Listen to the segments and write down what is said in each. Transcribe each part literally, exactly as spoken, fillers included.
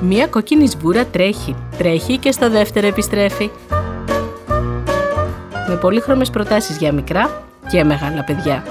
Μία κόκκινη σβούρα τρέχει, τρέχει και στο δεύτερο επιστρέφει. Με πολύχρωμες προτάσεις για μικρά και μεγάλα παιδιά.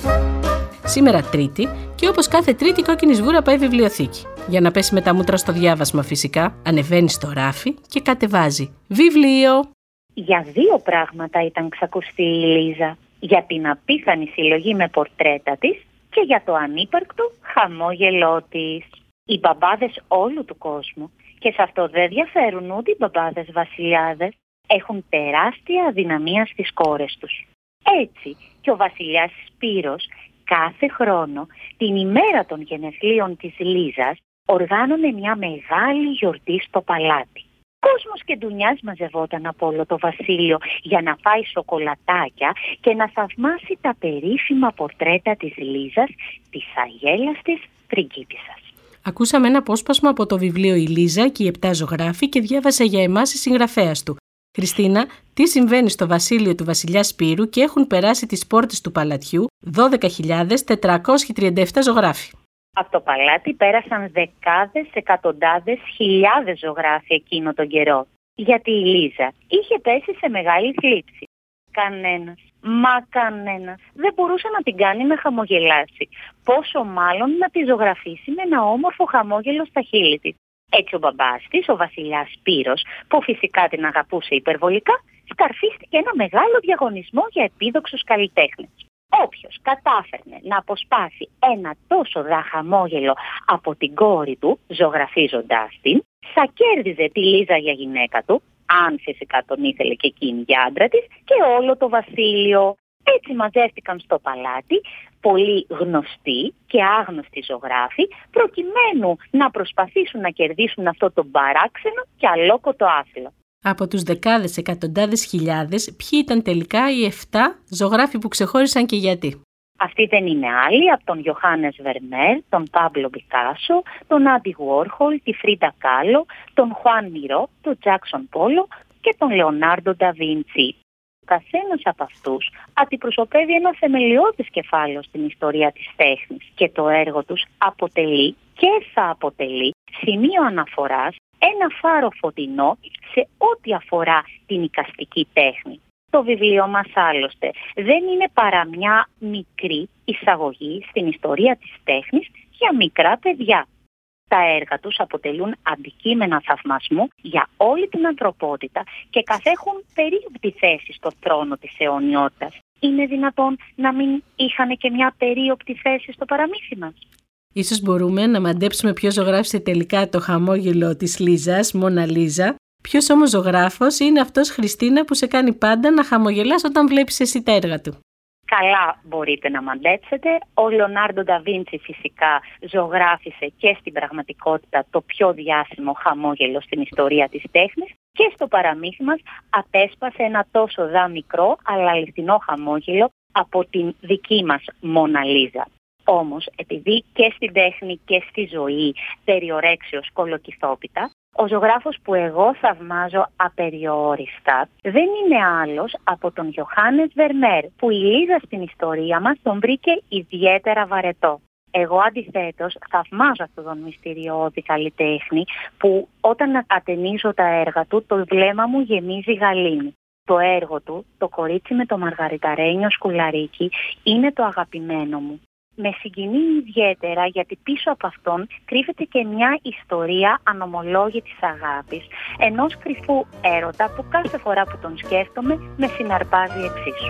Σήμερα Τρίτη και όπως κάθε Τρίτη η κόκκινη σβούρα πάει βιβλιοθήκη. Για να πέσει με τα μούτρα στο διάβασμα φυσικά, ανεβαίνει στο ράφι και κατεβάζει βιβλίο. Για δύο πράγματα ήταν ξακουστή η Λίζα. Για την απίθανη συλλογή με πορτρέτα της και για το ανύπαρκτο χαμόγελό της. Οι μπαμπάδες όλου του κόσμου, και σε αυτό δεν διαφέρουν ούτε οι μπαμπάδες βασιλιάδες, έχουν τεράστια αδυναμία στις κόρες τους. Έτσι και ο βασιλιάς Σπύρος κάθε χρόνο, την ημέρα των γενεθλίων της Λίζας, οργάνωνε μια μεγάλη γιορτή στο παλάτι. Κόσμος και ντουνιάς μαζευόταν από όλο το βασίλειο για να φάει σοκολατάκια και να θαυμάσει τα περίφημα πορτρέτα της Λίζας, της αγέλαστης πριγκίπισσας. Ακούσαμε ένα απόσπασμα από το βιβλίο «Η Λίζα και οι επτά ζωγράφοι» και διάβασε για εμάς η συγγραφέας του. Χριστίνα, τι συμβαίνει στο βασίλειο του βασιλιά Σπύρου και έχουν περάσει τις πόρτες του παλατιού δώδεκα χιλιάδες τετρακόσιοι τριάντα επτά ζωγράφοι. Από το παλάτι πέρασαν δεκάδες, εκατοντάδες, χιλιάδες ζωγράφοι εκείνο τον καιρό. Γιατί η Λίζα είχε πέσει σε μεγάλη θλίψη. Κανένας, μα κανένας δεν μπορούσε να την κάνει να χαμογελάσει. Πόσο μάλλον να τη ζωγραφίσει με ένα όμορφο χαμόγελο στα χείλη της. Έτσι ο μπαμπάς της, ο βασιλιάς Σπύρος, που φυσικά την αγαπούσε υπερβολικά, σκαρφίστηκε ένα μεγάλο διαγωνισμό για επίδοξους καλλιτέχνες. Όποιος κατάφερνε να αποσπάσει ένα τόσο δα χαμόγελο από την κόρη του, ζωγραφίζοντάς την, θα κέρδιζε τη Λίζα για γυναίκα του, αν φυσικά τον ήθελε και εκείνη για άντρα της, και όλο το βασίλειο. Έτσι μαζεύτηκαν στο παλάτι πολύ γνωστοί και άγνωστοι ζωγράφοι, προκειμένου να προσπαθήσουν να κερδίσουν αυτό το παράξενο και αλόκοτο άθλο. Από τους δεκάδες εκατοντάδες χιλιάδες, ποιοι ήταν τελικά οι εφτά ζωγράφοι που ξεχώρισαν και γιατί? Αυτοί δεν είναι άλλοι από τον Ιωάννης Βερμέρ, τον Πάμπλο Πικάσο, τον Άντι Γουόρχολ, τη Φρίντα Κάλο, τον Χουάν Μιρό, τον Τζάκσον Πόλο και τον Λεωνάρντο ντα Βίντσι. Καθένας από αυτούς αντιπροσωπεύει ένα θεμελιώδες κεφάλαιο στην ιστορία της τέχνης και το έργο τους αποτελεί και θα αποτελεί σημείο αναφοράς, ένα φάρο φωτεινό σε ό,τι αφορά την εικαστική τέχνη. Το βιβλίο μας άλλωστε δεν είναι παρά μια μικρή εισαγωγή στην ιστορία της τέχνης για μικρά παιδιά. Τα έργα τους αποτελούν αντικείμενα θαυμασμού για όλη την ανθρωπότητα και καθέχουν περίοπτη θέση στο θρόνο της αιωνιότητας. Είναι δυνατόν να μην είχαν και μια περίοπτη θέση στο παραμύθι μας? Ίσως μπορούμε να μαντέψουμε ποιος ζωγράφησε τελικά το χαμόγελο της Λίζας, Μόνα Λίζα. Ποιος όμως ζωγράφος είναι αυτός, Χριστίνα, που σε κάνει πάντα να χαμογελάς όταν βλέπεις εσύ τα έργα του? Καλά μπορείτε να μαντέψετε. Ο Λεωνάρντο ντα Βίντσι φυσικά ζωγράφισε και στην πραγματικότητα το πιο διάσημο χαμόγελο στην ιστορία της τέχνης και στο παραμύθι μας απέσπασε ένα τόσο δα μικρό αλλά αληθινό χαμόγελο από την δική μας Μόνα Λίζα. Όμως, επειδή και στην τέχνη και στη ζωή περιορέξεως κολοκυθόπιτα, ο ζωγράφος που εγώ θαυμάζω απεριόριστα δεν είναι άλλος από τον Ιωάννης Βερμέρ, που η Λίζα στην ιστορία μας τον βρήκε ιδιαίτερα βαρετό. Εγώ αντιθέτως θαυμάζω αυτόν τον μυστηριώδη καλλιτέχνη που όταν ατενίζω τα έργα του το βλέμμα μου γεμίζει γαλήνη. Το έργο του, το κορίτσι με το μαργαριταρένιο σκουλαρίκι, είναι το αγαπημένο μου. Με συγκινεί ιδιαίτερα γιατί πίσω από αυτόν κρύβεται και μια ιστορία ανομολόγητης αγάπης, ενός κρυφού έρωτα που κάθε φορά που τον σκέφτομαι με συναρπάζει εξίσου.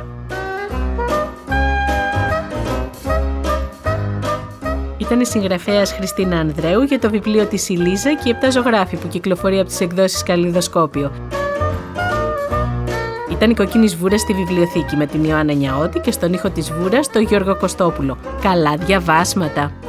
Ήταν η συγγραφέας Χριστίνα Ανδρέου για το βιβλίο της «Η Λίζα και οι επτά ζωγράφοι» που κυκλοφορεί από τις εκδόσεις Καλλιδοσκόπιο. Ήταν η κοκκίνη σβούρα στη βιβλιοθήκη με την Ιωάννα Νιαώτη και στον ήχο της σβούρας τον Γιώργο Κωστόπουλο. Καλά διαβάσματα!